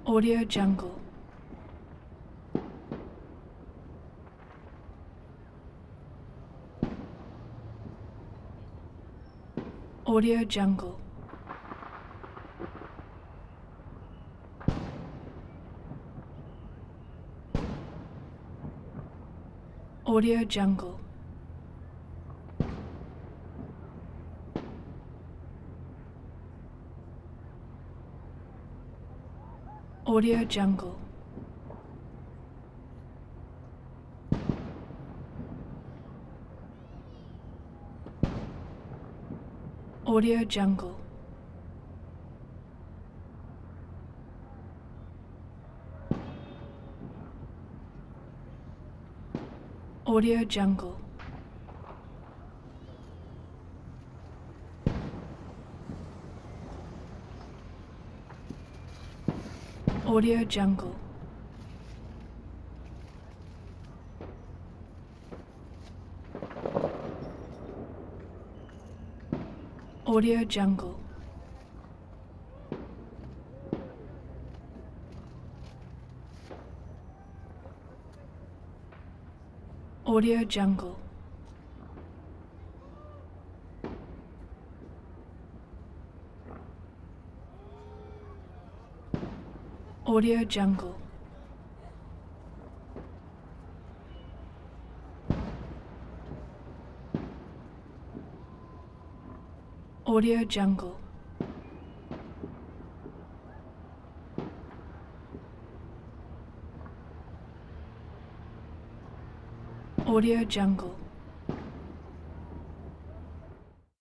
Audio Jungle. Audio Jungle. Audio Jungle. Audio Jungle. Audio Jungle. Audio Jungle. Audio Jungle. Audio Jungle. Audio Jungle. Audio Jungle. Audio Jungle. Audio Jungle.